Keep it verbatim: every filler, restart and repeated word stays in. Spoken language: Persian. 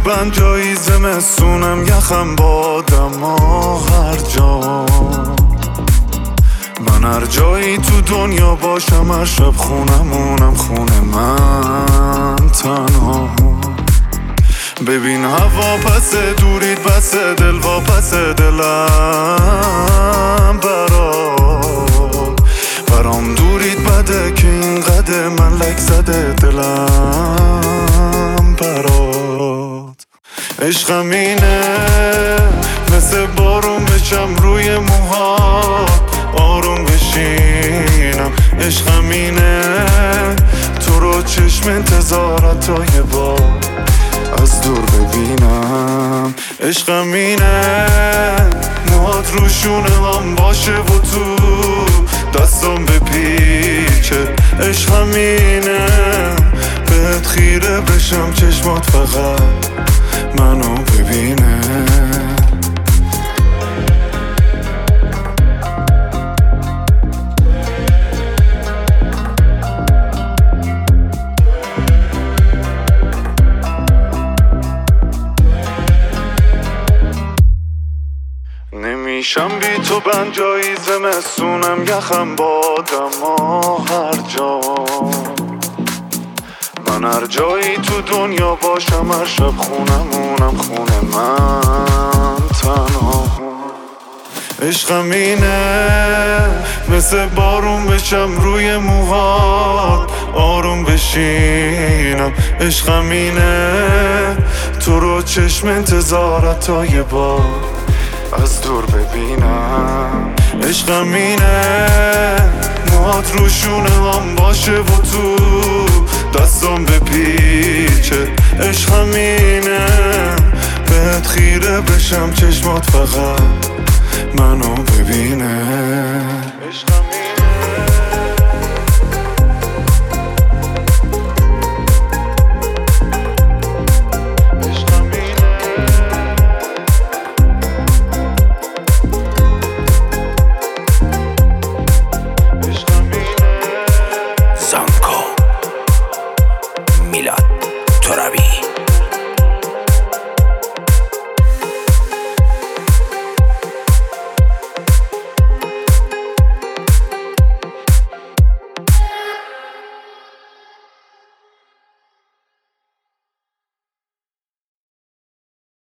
بنجایی زمستونم یخم بادم و هر جا من هر جایی تو دنیا باشم هر شب خونمونم خونه من تنها ببین هوا پس دورید بس دل و پس دلم برات برام دورید بده که این قده من لک زده دلم برات عشقم اینه مثل بارون بچم روی موهات آروم بشینم عشقم اینه تو رو چشم انتظارت تا یه بار از دور ببینم عشقم اینه موهات روشونه هم باشه و تو دستم بپیچه عشقم اینه بهت خیره بشم چشمات فقط منو ببینه نمیشم بی تو بنجایی زمستونم یخم بادم و هر جا من هر جایی تو دنیا باشم هر شب خونمونم خونه من تنها عشقم اینه مثل بارون بچم روی موهات آروم بشینم عشقم اینه تو رو چشم انتظارت تا یه بار از دور ببینم عشقم اینه موهات روشونه هم باشه و تو دستم بپیچه عشقم اینه بهت خیره بشم چشمات فقط منو ببینه عشقم میلاد ترابی